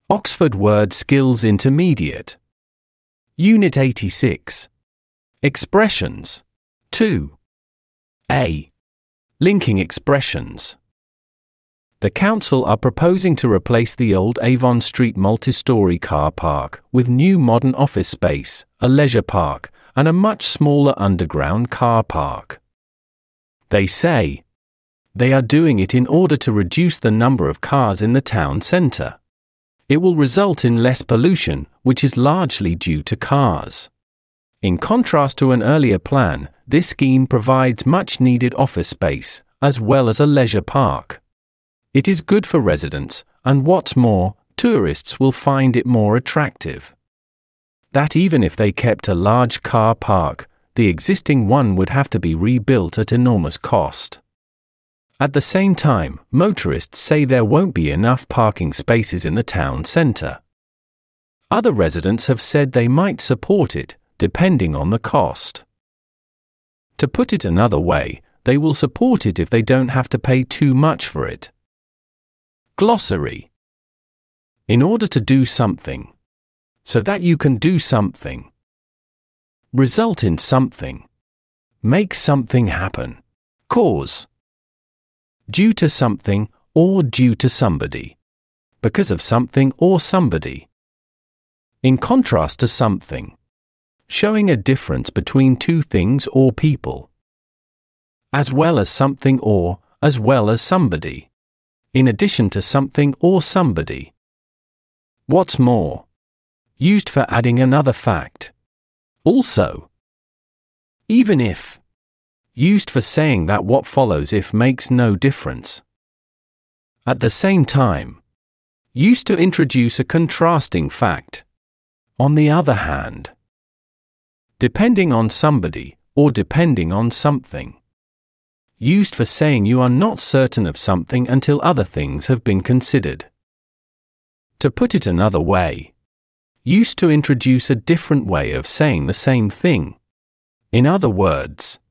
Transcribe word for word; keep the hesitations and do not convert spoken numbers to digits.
Oxford Word Skills Intermediate. Unit eighty-six. Expressions. two. A. Linking expressions. The council are proposing to replace the old Avon Street multi-storey car park with new modern office space, a leisure park, and a much smaller underground car park. They say they are doing it in order to reduce the number of cars in the town centre. It will result in less pollution, which is largely due to cars. In contrast to an earlier plan, this scheme provides much-needed office space, as well as a leisure park. It is good for residents, and what's more, tourists will find it more attractive. That even if they kept a large car park, the existing one would have to be rebuilt at enormous cost. At the same time, motorists say there won't be enough parking spaces in the town centre. Other residents have said they might support it, depending on the cost. To put it another way, they will support it if they don't have to pay too much for it. Glossary. In order to do something. So that you can do something. Result in something. Make something happen. Cause. Due to something, or due to somebody. Because of something or somebody. In contrast to something. Showing a difference between two things or people. As well as something or, as well as somebody. In addition to something or somebody. What's more. Used for adding another fact. Also. Even if. Used for saying that what follows if makes no difference. At the same time. Used to introduce a contrasting fact. On the other hand. Depending on somebody, or depending on something. Used for saying you are not certain of something until other things have been considered. To put it another way. Used to introduce a different way of saying the same thing. In other words,